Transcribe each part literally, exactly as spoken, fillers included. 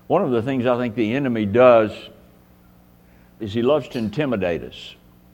One of the things I think the enemy does is he loves to intimidate us.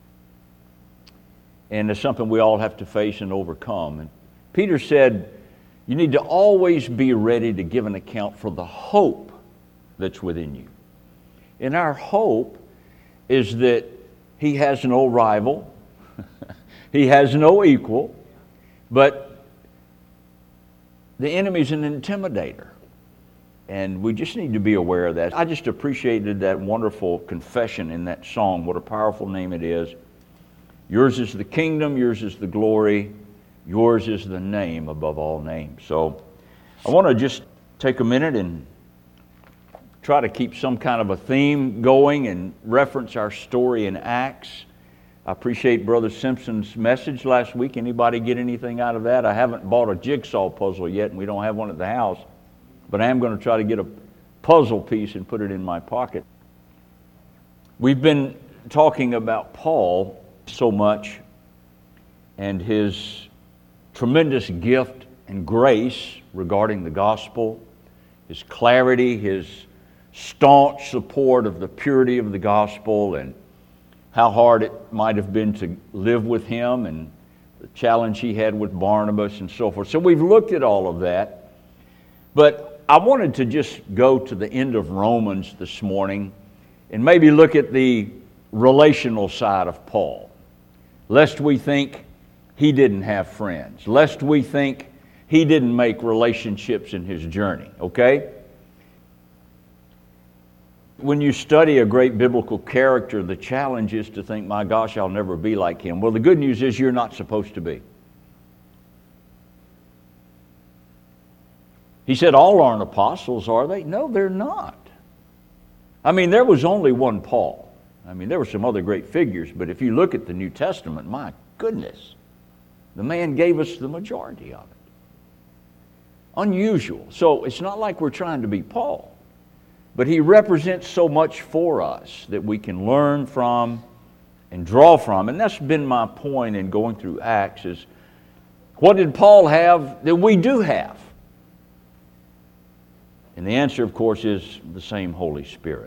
And it's something we all have to face and overcome. And Peter said, you need to always be ready to give an account for the hope that's within you. And our hope is that he has no rival, he has no equal, but the enemy's an intimidator. And we just need to be aware of that. I just appreciated that wonderful confession in that song. What a powerful name it is. Yours is the kingdom, yours is the glory, yours is the name above all names. So I want to just take a minute and try to keep some kind of a theme going and reference our story in Acts. I appreciate Brother Simpson's message last week. Anybody get anything out of that? I haven't bought a jigsaw puzzle yet, and we don't have one at the house. But I am going to try to get a puzzle piece and put it in my pocket. We've been talking about Paul so much and his tremendous gift and grace regarding the gospel, his clarity, his staunch support of the purity of the gospel, and how hard it might have been to live with him, and the challenge he had with Barnabas and so forth. So we've looked at all of that. But I wanted to just go to the end of Romans this morning and maybe look at the relational side of Paul, lest we think he didn't have friends, lest we think he didn't make relationships in his journey, okay? When you study a great biblical character, the challenge is to think, my gosh, I'll never be like him. Well, the good news is you're not supposed to be. He said, all aren't apostles, are they? No, they're not. I mean, there was only one Paul. I mean, there were some other great figures, but if you look at the New Testament, my goodness, the man gave us the majority of it. Unusual. So it's not like we're trying to be Paul, but he represents so much for us that we can learn from and draw from. And that's been my point in going through Acts is, what did Paul have that we do have? And the answer, of course, is the same Holy Spirit.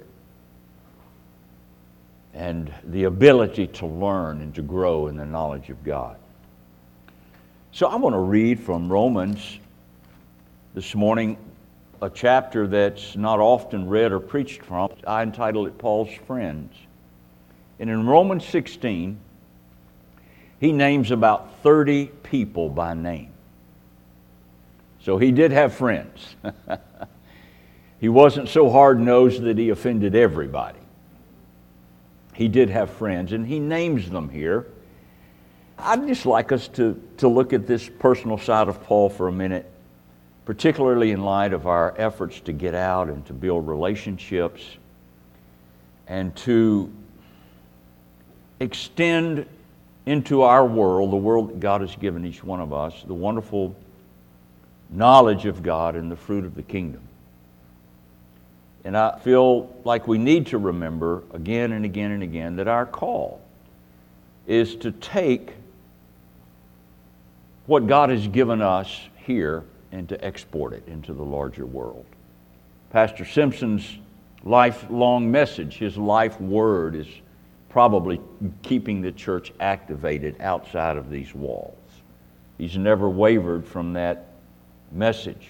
And the ability to learn and to grow in the knowledge of God. So I want to read from Romans this morning, a chapter that's not often read or preached from. I entitled it Paul's Friends. And in Romans sixteen, he names about thirty people by name. So he did have friends. He wasn't so hard-nosed that he offended everybody. He did have friends, and he names them here. I'd just like us to, to look at this personal side of Paul for a minute, particularly in light of our efforts to get out and to build relationships and to extend into our world, the world that God has given each one of us, the wonderful knowledge of God and the fruit of the kingdom. And I feel like we need to remember again and again and again that our call is to take what God has given us here and to export it into the larger world. Pastor Simpson's lifelong message, his life word, is probably keeping the church activated outside of these walls. He's never wavered from that message.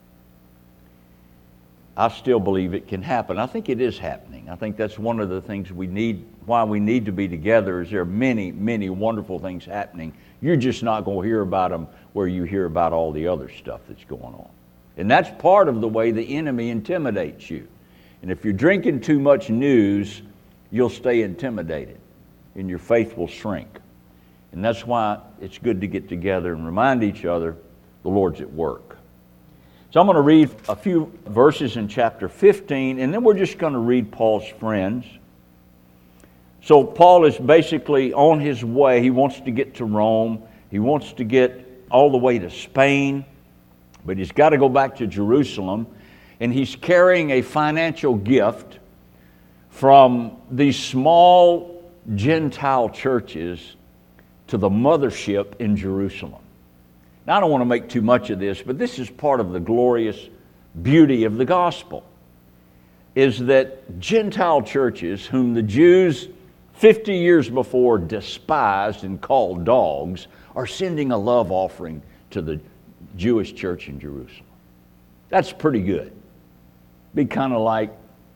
I still believe it can happen. I think it is happening. I think that's one of the things we need, why we need to be together, is there are many, many wonderful things happening. You're just not going to hear about them where you hear about all the other stuff that's going on. And that's part of the way the enemy intimidates you. And if you're drinking too much news, you'll stay intimidated and your faith will shrink. And that's why it's good to get together and remind each other the Lord's at work. So I'm going to read a few verses in chapter fifteen, and then we're just going to read Paul's friends. So Paul is basically on his way. He wants to get to Rome. He wants to get all the way to Spain, but he's got to go back to Jerusalem, and he's carrying a financial gift from these small Gentile churches to the mothership in Jerusalem. Now, I don't want to make too much of this, but this is part of the glorious beauty of the gospel. is that Gentile churches, whom the Jews fifty years before despised and called dogs, are sending a love offering to the Jewish church in Jerusalem. That's pretty good. Be kind of like,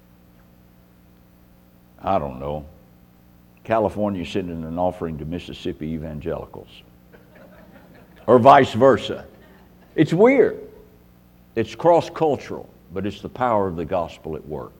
I don't know, California sending an offering to Mississippi evangelicals. Or vice versa. It's weird. It's cross-cultural, but it's the power of the gospel at work.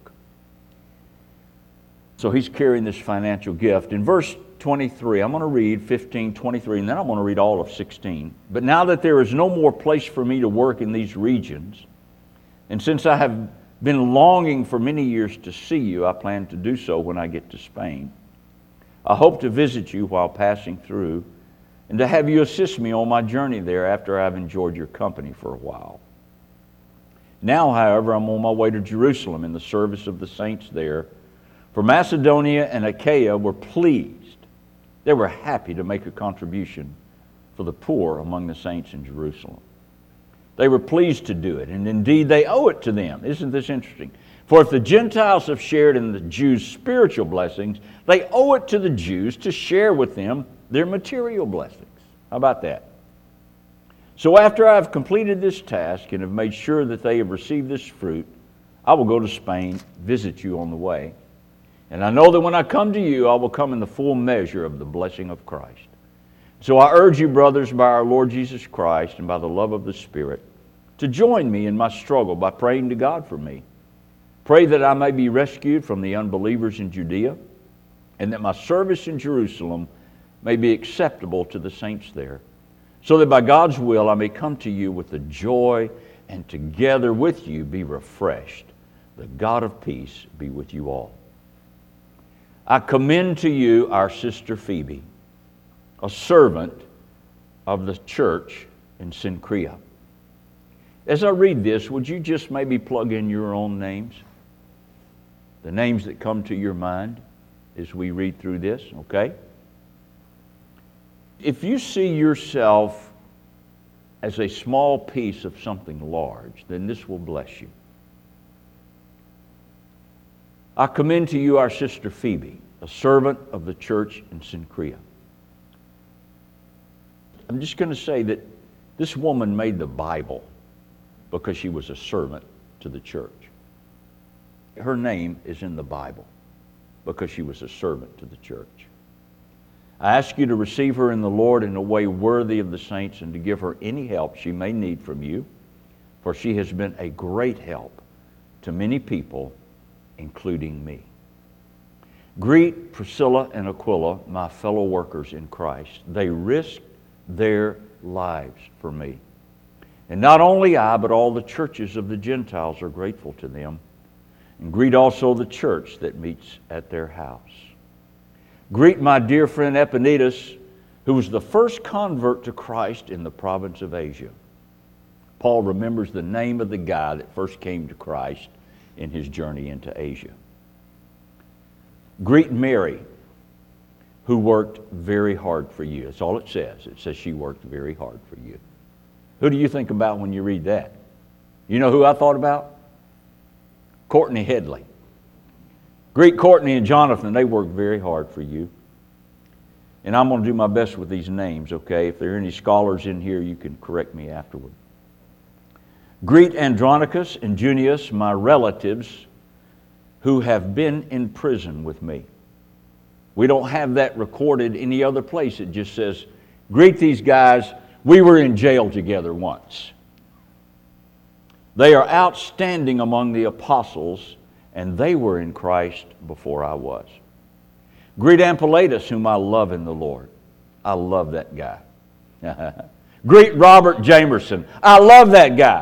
So he's carrying this financial gift. In verse twenty-three, I'm going to read fifteen, twenty-three, and then I'm going to read all of sixteen. But now that there is no more place for me to work in these regions, and since I have been longing for many years to see you, I plan to do so when I get to Spain. I hope to visit you while passing through, and to have you assist me on my journey there after I've enjoyed your company for a while. Now, however, I'm on my way to Jerusalem in the service of the saints there. For Macedonia and Achaia were pleased. They were happy to make a contribution for the poor among the saints in Jerusalem. They were pleased to do it, and indeed they owe it to them. Isn't this interesting? For if the Gentiles have shared in the Jews' spiritual blessings, they owe it to the Jews to share with them their material blessings. How about that? So after I have completed this task and have made sure that they have received this fruit, I will go to Spain, visit you on the way. And I know that when I come to you, I will come in the full measure of the blessing of Christ. So I urge you, brothers, by our Lord Jesus Christ and by the love of the Spirit, to join me in my struggle by praying to God for me. Pray that I may be rescued from the unbelievers in Judea, and that my service in Jerusalem may be acceptable to the saints there, so that by God's will I may come to you with the joy, and together with you be refreshed. The God of peace be with you all. I commend to you our sister Phoebe, a servant of the church in Cenchrea. As I read this, would you just maybe plug in your own names? The names that come to your mind as we read through this, okay? If you see yourself as a small piece of something large, then this will bless you. I commend to you our sister Phoebe, a servant of the church in Cenchrea. I'm just going to say that this woman made the Bible because she was a servant to the church. Her name is in the Bible because she was a servant to the church. I ask you to receive her in the Lord in a way worthy of the saints, and to give her any help she may need from you, for she has been a great help to many people, including me. Greet Priscilla and Aquila, my fellow workers in Christ. They risked their lives for me. And not only I, but all the churches of the Gentiles are grateful to them. And greet also the church that meets at their house. Greet my dear friend Epaenetus, who was the first convert to Christ in the province of Asia. Paul remembers the name of the guy that first came to Christ in his journey into Asia. Greet Mary, who worked very hard for you. That's all it says. It says she worked very hard for you. Who do you think about when you read that? You know who I thought about? Courtney Headley. Greet Courtney and Jonathan. They worked very hard for you. And I'm going to do my best with these names, okay? If there are any scholars in here, you can correct me afterward. Greet Andronicus and Junius, my relatives, who have been in prison with me. We don't have that recorded any other place. It just says, greet these guys. We were in jail together once. They are outstanding among the apostles, and they were in Christ before I was. Greet Ampliatus, whom I love in the Lord. I love that guy. Greet Robert Jamerson. I love that guy.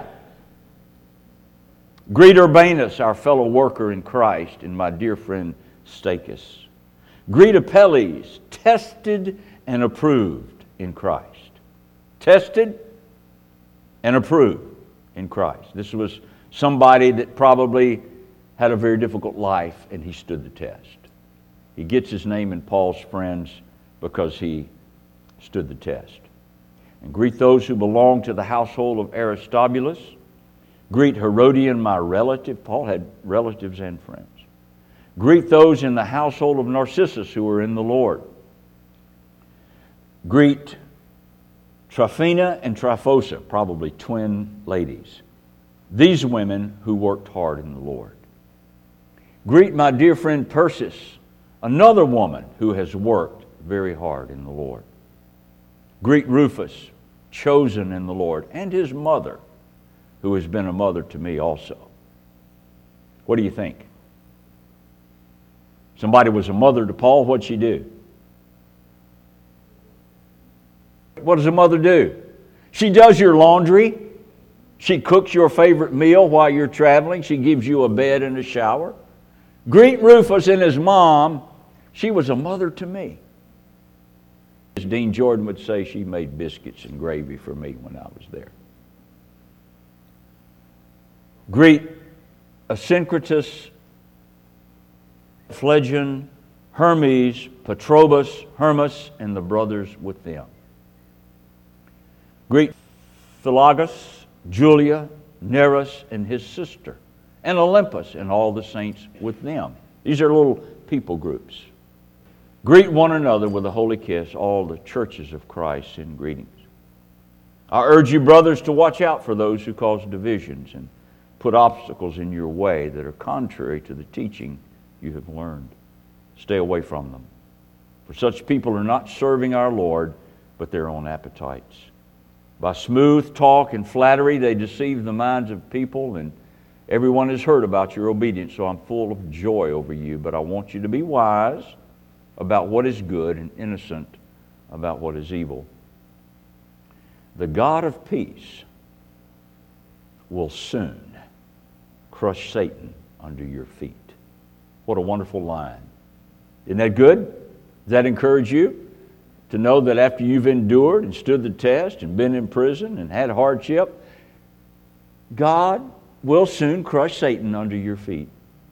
Greet Urbanus, our fellow worker in Christ, and my dear friend Stachys. Greet Apelles, tested and approved in Christ. Tested and approved in Christ. This was somebody that probably had a very difficult life, and he stood the test. He gets his name in Paul's friends because he stood the test. And greet those who belong to the household of Aristobulus. Greet Herodian, my relative. Paul had relatives and friends. Greet those in the household of Narcissus who are in the Lord. Greet Tryphena and Tryphosa, probably twin ladies. These women who worked hard in the Lord. Greet my dear friend Persis, another woman who has worked very hard in the Lord. Greet Rufus, chosen in the Lord, and his mother, who has been a mother to me also. What do you think? Somebody was a mother to Paul, what'd she do? What does a mother do? She does your laundry. She cooks your favorite meal while you're traveling. She gives you a bed and a shower. Greet Rufus and his mom. She was a mother to me. As Dean Jordan would say, she made biscuits and gravy for me when I was there. Greet Asyncritus, Phlegon, Hermes, Patrobas, Hermas, and the brothers with them. Greet Philologus, Julia, Nereus, and his sister, and Olympus, and all the saints with them. These are little people groups. Greet one another with a holy kiss. All the churches of Christ send greetings. I urge you, brothers, to watch out for those who cause divisions and put obstacles in your way that are contrary to the teaching you have learned. Stay away from them. For such people are not serving our Lord, but their own appetites. By smooth talk and flattery, they deceive the minds of people, and everyone has heard about your obedience, so I'm full of joy over you. But I want you to be wise about what is good and innocent about what is evil. The God of peace will soon crush Satan under your feet. What a wonderful line. Isn't that good? Does that encourage you? To know that after you've endured and stood the test and been in prison and had hardship, God will soon crush Satan under your feet.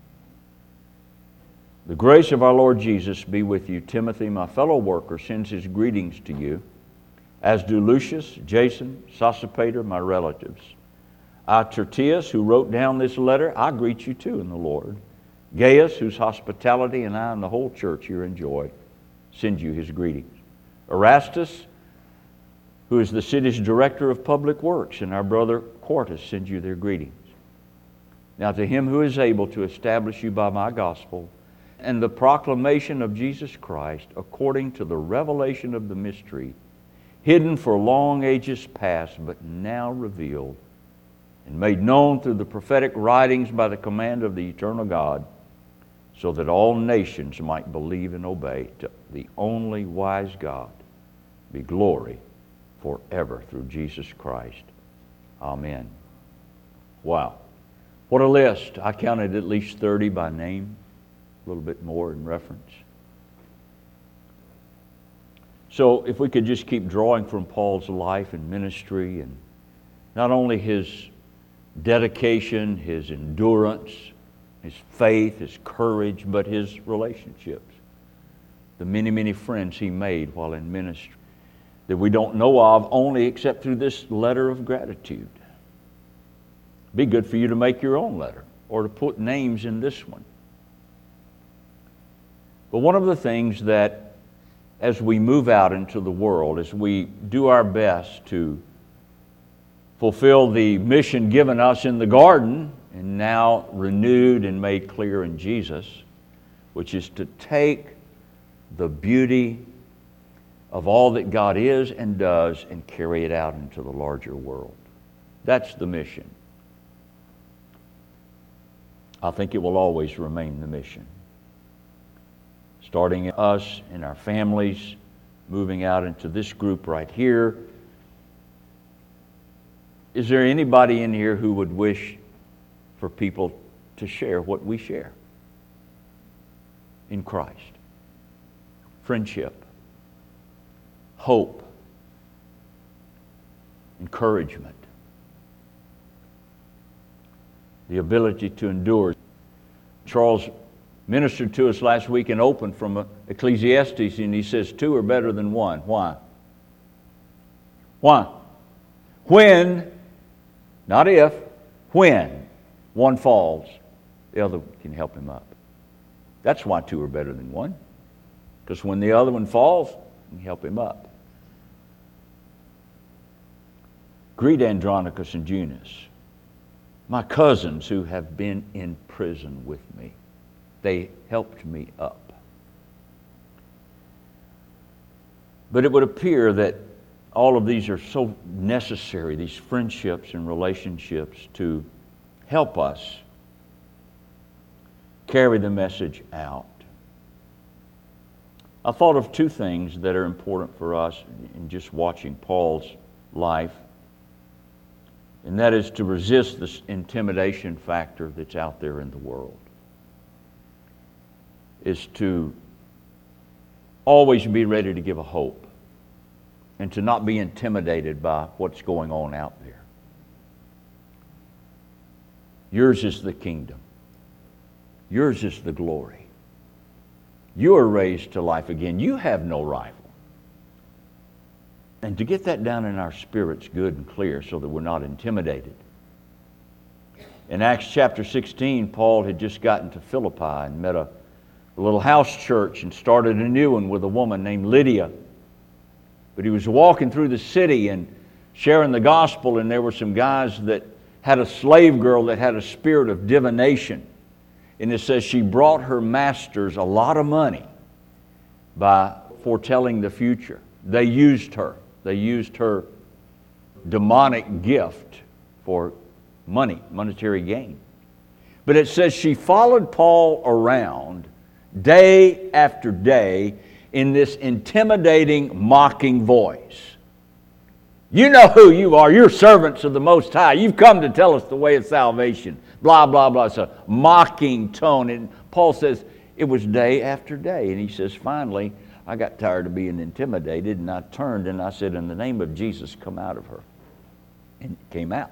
The grace of our Lord Jesus be with you. Timothy, my fellow worker, sends his greetings to you, as do Lucius, Jason, Sosipater, my relatives. I, Tertius, who wrote down this letter, I greet you too in the Lord. Gaius, whose hospitality and I and the whole church here enjoy, send you his greetings. Erastus, who is the city's director of public works, and our brother Quartus send you their greetings. Now to him who is able to establish you by my gospel and the proclamation of Jesus Christ according to the revelation of the mystery, hidden for long ages past, but now revealed and made known through the prophetic writings by the command of the eternal God, so that all nations might believe and obey. To the only wise God be glory forever through Jesus Christ. Amen. Wow. What a list. I counted at least thirty by name, a little bit more in reference. So if we could just keep drawing from Paul's life and ministry, and not only his dedication, his endurance, his faith, his courage, but his relationships. The many, many friends he made while in ministry that we don't know of only except through this letter of gratitude. Be good for you to make your own letter or to put names in this one. But one of the things that as we move out into the world, as we do our best to fulfill the mission given us in the garden, and now renewed and made clear in Jesus, which is to take the beauty of all that God is and does and carry it out into the larger world. That's the mission. I think it will always remain the mission. Starting us and our families, moving out into this group right here. Is there anybody in here who would wish for people to share what we share in Christ? Friendship, hope, encouragement, the ability to endure. Charles ministered to us last week and opened from Ecclesiastes, and he says two are better than one. Why? Why? When, not if, when one falls, the other can help him up. That's why two are better than one. Because when the other one falls, you can help him up. Greet Andronicus and Eunice, my cousins who have been in prison with me. They helped me up. But it would appear that all of these are so necessary, these friendships and relationships, to help us carry the message out. I thought of two things that are important for us in just watching Paul's life, and that is to resist this intimidation factor that's out there in the world, is to always be ready to give a hope and to not be intimidated by what's going on out there. Yours is the kingdom. Yours is the glory. You are raised to life again. You have no rival. And to get that down in our spirits good and clear so that we're not intimidated. In Acts chapter sixteen, Paul had just gotten to Philippi and met a little house church and started a new one with a woman named Lydia. But he was walking through the city and sharing the gospel, and there were some guys that had a slave girl that had a spirit of divination. And it says she brought her masters a lot of money by foretelling the future. They used her. They used her demonic gift for money, monetary gain. But it says she followed Paul around day after day in this intimidating, mocking voice. You know who you are. You're servants of the Most High. You've come to tell us the way of salvation. Blah, blah, blah. It's a mocking tone. And Paul says it was day after day. And he says, finally, I got tired of being intimidated, and I turned and I said, in the name of Jesus, come out of her. And it came out.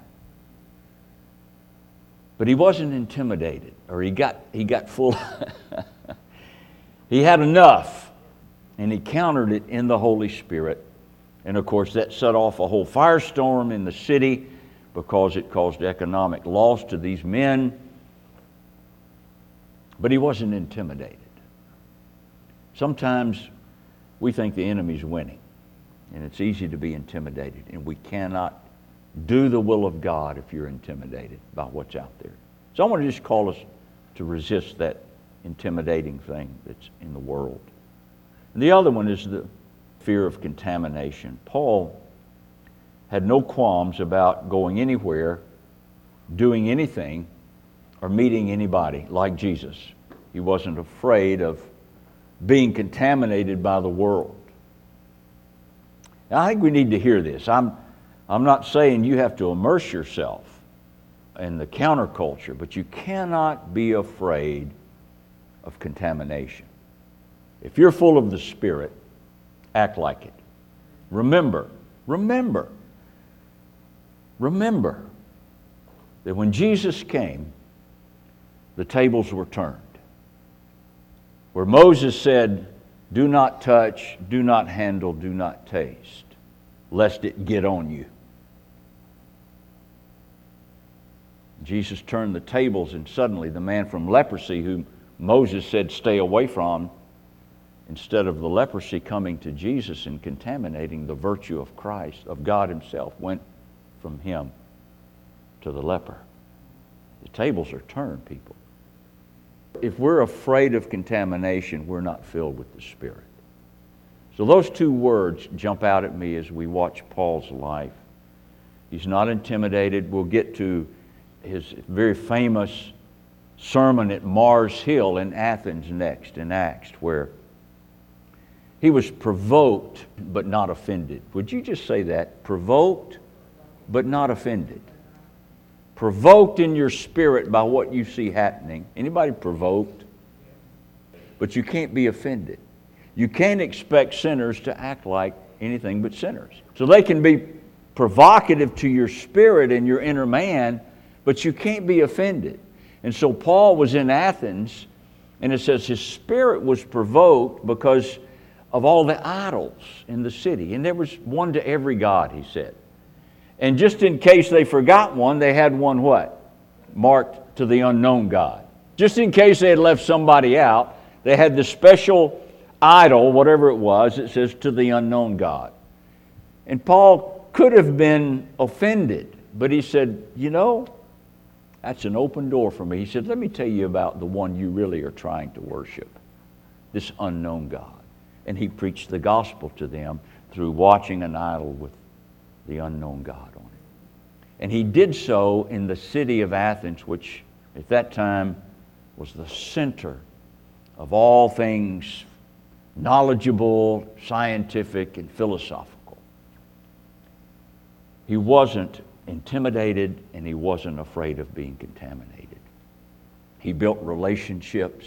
But he wasn't intimidated, or he got, he got full. He had enough. And he countered it in the Holy Spirit. And of course, that set off a whole firestorm in the city because it caused economic loss to these men. But he wasn't intimidated. Sometimes we think the enemy's winning, and it's easy to be intimidated. And we cannot do the will of God if you're intimidated by what's out there. So I want to just call us to resist that intimidating thing that's in the world. And the other one is the fear of contamination. Paul had no qualms about going anywhere, doing anything, or meeting anybody like Jesus. He wasn't afraid of being contaminated by the world. Now, I think we need to hear this. I'm, I'm not saying you have to immerse yourself in the counterculture, but you cannot be afraid of contamination. If you're full of the Spirit, act like it. Remember, remember, remember that when Jesus came, the tables were turned. Where Moses said, do not touch, do not handle, do not taste, lest it get on you. Jesus turned the tables, and suddenly the man from leprosy, whom Moses said stay away from, instead of the leprosy coming to Jesus and contaminating the virtue of Christ, of God Himself, went from him to the leper. The tables are turned, people. If we're afraid of contamination, we're not filled with the Spirit. So those two words jump out at me as we watch Paul's life. He's not intimidated. We'll get to his very famous sermon at Mars Hill in Athens next, in Acts, where he was provoked but not offended. Would you just say that? Provoked but not offended. Provoked in your spirit by what you see happening. Anybody provoked? But you can't be offended. You can't expect sinners to act like anything but sinners. So they can be provocative to your spirit and your inner man, but you can't be offended. And so Paul was in Athens, and it says his spirit was provoked because of all the idols in the city. And there was one to every god, he said. And just in case they forgot one, they had one what? marked to the unknown God. Just in case they had left somebody out, they had the special idol, whatever it was, it says to the unknown God. And Paul could have been offended, but he said, you know, that's an open door for me. He said, let me tell you about the one you really are trying to worship, this unknown God. And he preached the gospel to them through watching an idol with the unknown God on it. And he did so in the city of Athens, which at that time was the center of all things knowledgeable, scientific, and philosophical. He wasn't intimidated, and he wasn't afraid of being contaminated. He built relationships.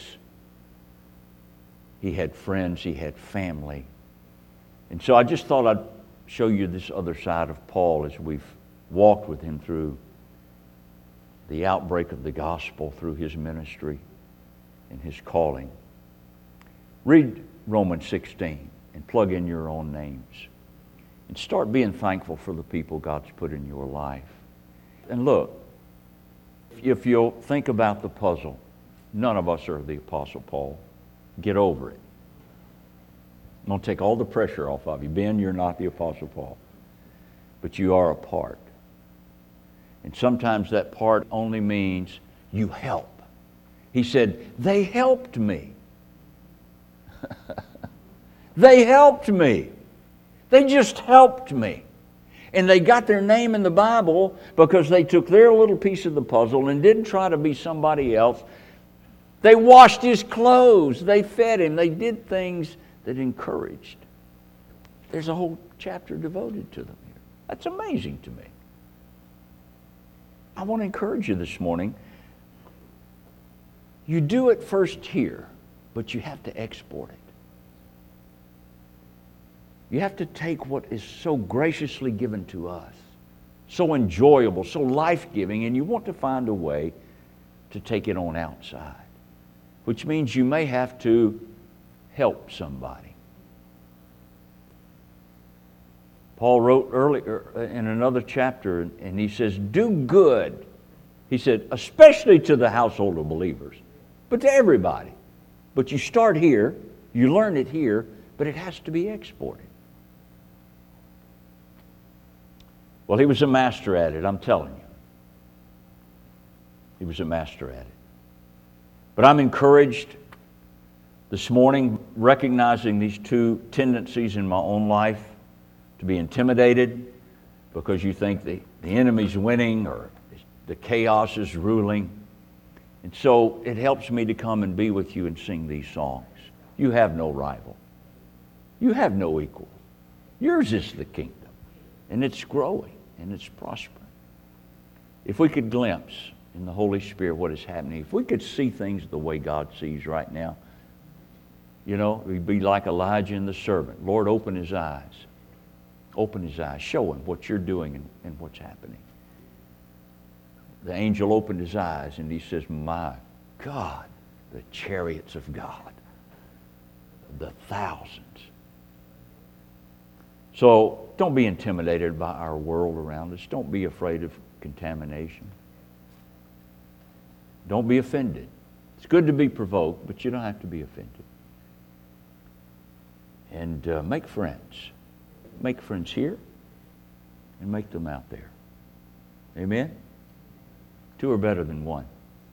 He had friends. He had family. And so I just thought I'd show you this other side of Paul as we've walked with him through the outbreak of the gospel, through his ministry and his calling. Read Romans sixteen and plug in your own names. And start being thankful for the people God's put in your life. And look, if you'll think about the puzzle, none of us are the Apostle Paul. Get over it. I'm going to take all the pressure off of you. Ben, you're not the Apostle Paul. But you are a part. And sometimes that part only means you help. He said, they helped me. They helped me. They just helped me. And they got their name in the Bible because they took their little piece of the puzzle and didn't try to be somebody else. They washed his clothes. They fed him. They did things that encouraged. There's a whole chapter devoted to them here. That's amazing to me. I want to encourage you this morning. You do it first here, but you have to export it. You have to take what is so graciously given to us, so enjoyable, so life-giving, and you want to find a way to take it on outside, which means you may have to help somebody. Paul wrote earlier in another chapter, and he says, do good. He said, especially to the household of believers, but to everybody. But you start here, you learn it here, but it has to be exported. Well, he was a master at it, I'm telling you. He was a master at it. But I'm encouraged this morning, recognizing these two tendencies in my own life, to be intimidated because you think the, the enemy's winning or the chaos is ruling. And so it helps me to come and be with you and sing these songs. You have no rival. You have no equal. Yours is the kingdom. And it's growing and it's prospering. If we could glimpse in the Holy Spirit what is happening, if we could see things the way God sees right now, you know, we'd be like Elijah and the servant. Lord, open his eyes. Open his eyes. Show him what you're doing and, and what's happening. The angel opened his eyes and he says, my God, the chariots of God, the thousands. So don't be intimidated by our world around us. Don't be afraid of contamination. Don't be offended. It's good to be provoked, but you don't have to be offended. And uh, make friends. Make friends here and make them out there. Amen? Two are better than one.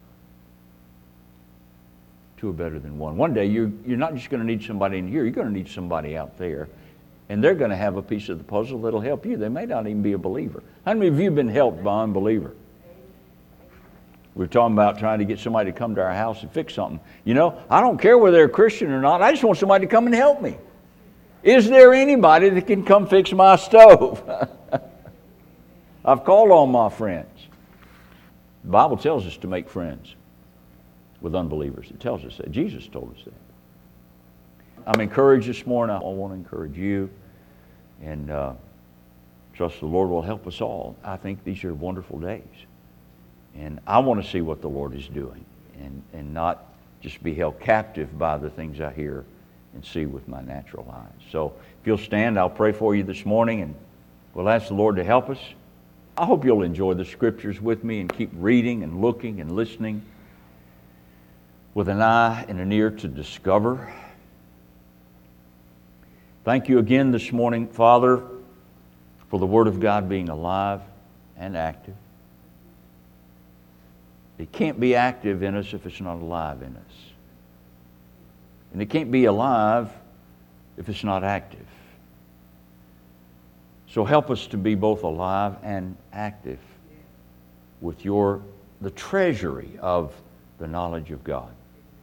Two are better than one. One day you're, you're not just going to need somebody in here, you're going to need somebody out there. And they're going to have a piece of the puzzle that'll help you. They may not even be a believer. How many of you have been helped by unbeliever? We're talking about trying to get somebody to come to our house and fix something. You know, I don't care whether they're a Christian or not. I just want somebody to come and help me. Is there anybody that can come fix my stove? I've called on my friends. The Bible tells us to make friends with unbelievers. It tells us that. Jesus told us that. I'm encouraged this morning. I want to encourage you. And uh, trust the Lord will help us all. I think these are wonderful days. And I want to see what the Lord is doing. And, and not just be held captive by the things I hear and see with my natural eyes. So if you'll stand, I'll pray for you this morning. And we'll ask the Lord to help us. I hope you'll enjoy the Scriptures with me and keep reading and looking and listening with an eye and an ear to discover. Thank you again this morning, Father, for the Word of God being alive and active. It can't be active in us if it's not alive in us. And it can't be alive if it's not active. So help us to be both alive and active with your the treasury of the knowledge of God.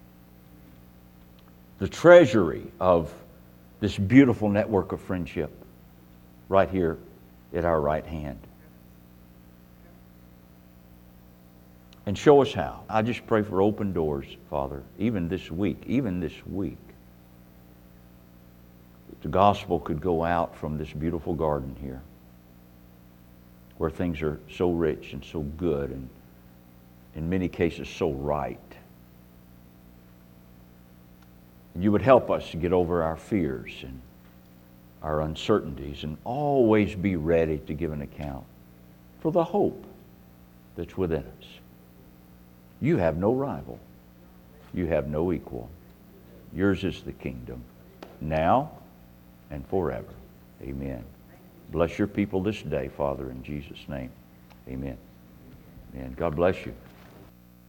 The treasury of this beautiful network of friendship right here at our right hand. And show us how. I just pray for open doors, Father, even this week, even this week. That the gospel could go out from this beautiful garden here, where things are so rich and so good and in many cases so right. And you would help us to get over our fears and our uncertainties and always be ready to give an account for the hope that's within us. You have no rival. You have no equal. Yours is the kingdom, now and forever. Amen. Bless your people this day, Father, in Jesus' name. Amen. Amen. God bless you.